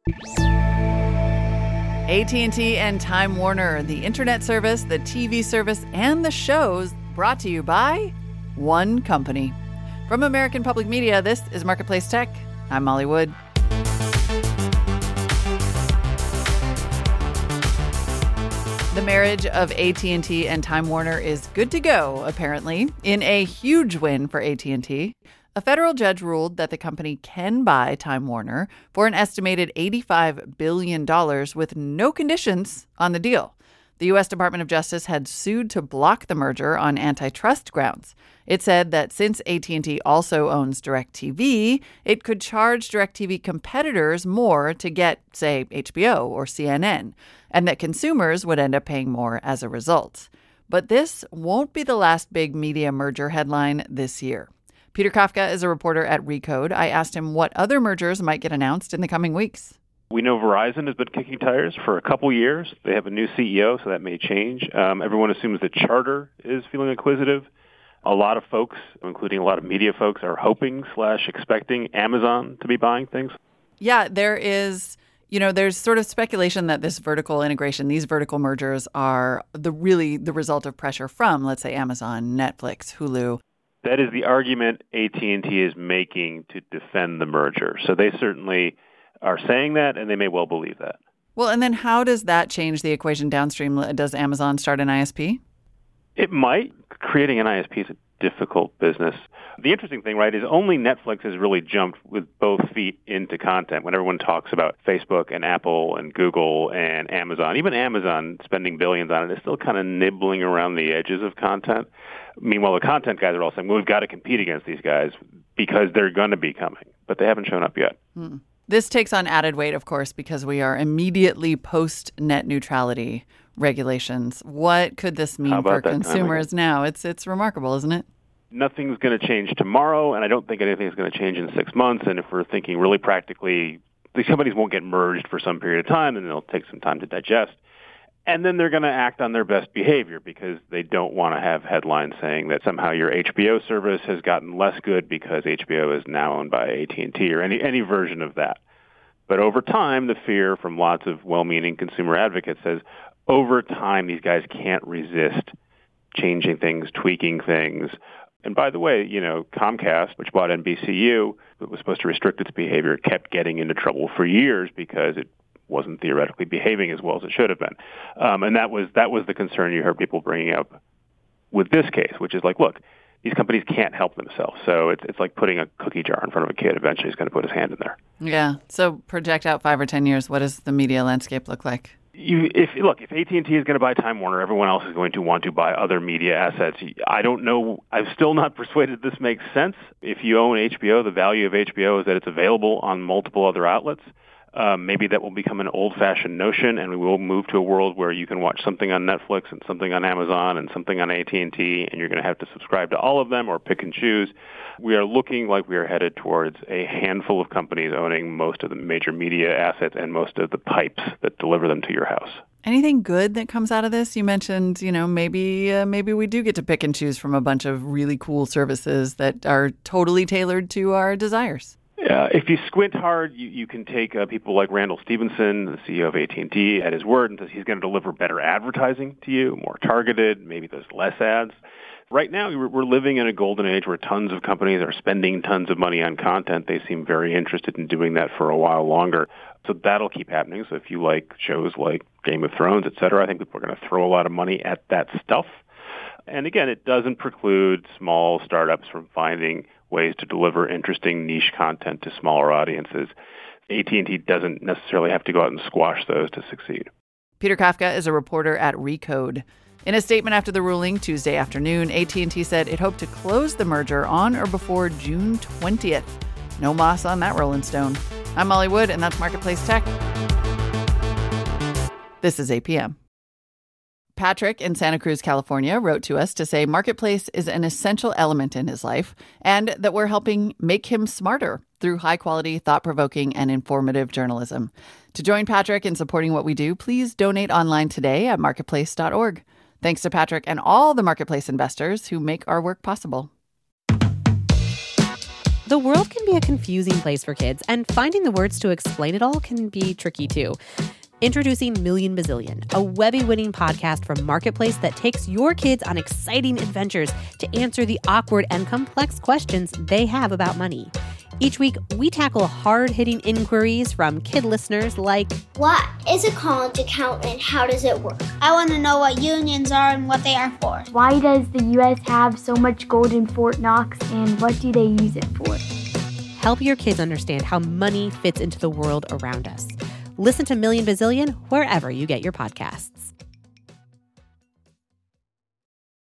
AT&T and Time Warner, the internet service, the TV service, and the shows brought to you by one company. From American Public Media, this is Marketplace Tech. I'm Molly Wood. The marriage of AT&T and Time Warner is good to go, apparently, in a huge win for AT&T. A federal judge ruled that the company can buy Time Warner for an estimated $85 billion with no conditions on the deal. The U.S. Department of Justice had sued to block the merger on antitrust grounds. It said that since AT&T also owns DirecTV, it could charge DirecTV competitors more to get, say, HBO or CNN, and that consumers would end up paying more as a result. But this won't be the last big media merger headline this year. Peter Kafka is a reporter at Recode. I asked him what other mergers might get announced in the coming weeks. We know Verizon has been kicking tires for a couple years. They have a new CEO, so that may change. Everyone assumes that Charter is feeling acquisitive. A lot of folks, including a lot of media folks, are hoping/expecting Amazon to be buying things. Yeah, there is, there's sort of speculation that this vertical integration, these vertical mergers are the result of pressure from, let's say, Amazon, Netflix, Hulu. That is the argument AT&T is making to defend the merger. So they certainly are saying that, and they may well believe that. Well, and then how does that change the equation downstream? Does Amazon start an ISP? It might. Creating an ISP is a difficult business. The interesting thing, right, is only Netflix has really jumped with both feet into content. When everyone talks about Facebook and Apple and Google and Amazon, even Amazon spending billions on it is still kind of nibbling around the edges of content. Meanwhile, the content guys are all saying, well, we've got to compete against these guys because they're going to be coming. But they haven't shown up yet. This takes on added weight, of course, because we are immediately post-net neutrality regulations. What could this mean for consumers now? It's remarkable, isn't it? Nothing's going to change tomorrow, and I don't think anything's going to change in 6 months. And if we're thinking really practically, these companies won't get merged for some period of time, and it'll take some time to digest. And then they're going to act on their best behavior because they don't want to have headlines saying that somehow your HBO service has gotten less good because HBO is now owned by AT&T or any version of that. But over time, the fear from lots of well-meaning consumer advocates says, over time, these guys can't resist changing things, tweaking things. And by the way, Comcast, which bought NBCU, that was supposed to restrict its behavior, kept getting into trouble for years because it wasn't theoretically behaving as well as it should have been. And that was the concern you heard people bringing up with this case, which is like, look, these companies can't help themselves. So it's like putting a cookie jar in front of a kid. Eventually he's going to put his hand in there. Yeah. So project out 5 or 10 years. What does the media landscape look like? If AT&T is going to buy Time Warner, everyone else is going to want to buy other media assets. I don't know. I'm still not persuaded this makes sense. If you own HBO, the value of HBO is that it's available on multiple other outlets. Maybe that will become an old-fashioned notion, and we will move to a world where you can watch something on Netflix and something on Amazon and something on AT&T, and you're going to have to subscribe to all of them or pick and choose. We are looking like we are headed towards a handful of companies owning most of the major media assets and most of the pipes that deliver them to your house. Anything good that comes out of this? You mentioned, maybe we do get to pick and choose from a bunch of really cool services that are totally tailored to our desires. If you squint hard, you can take people like Randall Stevenson, the CEO of AT&T, at his word and says he's going to deliver better advertising to you, more targeted, maybe there's less ads. Right now, we're living in a golden age where tons of companies are spending tons of money on content. They seem very interested in doing that for a while longer. So that'll keep happening. So if you like shows like Game of Thrones, et cetera, I think people are going to throw a lot of money at that stuff. And again, it doesn't preclude small startups from finding ways to deliver interesting niche content to smaller audiences. AT&T doesn't necessarily have to go out and squash those to succeed. Peter Kafka is a reporter at Recode. In a statement after the ruling Tuesday afternoon, AT&T said it hoped to close the merger on or before June 20th. No moss on that Rolling Stone. I'm Molly Wood, and that's Marketplace Tech. This is APM. Patrick in Santa Cruz, California, wrote to us to say Marketplace is an essential element in his life and that we're helping make him smarter through high-quality, thought-provoking, and informative journalism. To join Patrick in supporting what we do, please donate online today at marketplace.org. Thanks to Patrick and all the Marketplace investors who make our work possible. The world can be a confusing place for kids, and finding the words to explain it all can be tricky too. Introducing Million Bazillion, a Webby-winning podcast from Marketplace that takes your kids on exciting adventures to answer the awkward and complex questions they have about money. Each week, we tackle hard-hitting inquiries from kid listeners like, what is a college account and how does it work? I want to know what unions are and what they are for. Why does the U.S. have so much gold in Fort Knox and what do they use it for? Help your kids understand how money fits into the world around us. Listen to Million Bazillion wherever you get your podcasts.